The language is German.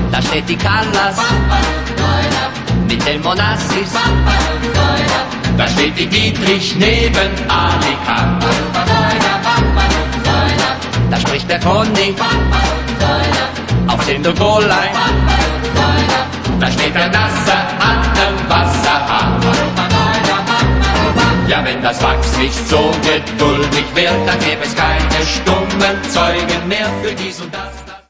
Da steht die Callas mit den Monassis. Da steht die Dietrich neben Ali Kahn. Da spricht der Conny auf dem Dogollein. Da steht der Nasser an dem Wasserhahn. Ja, wenn das Wachs nicht so geduldig wird, dann gäbe es keine stummen Zeugen mehr für dies und das.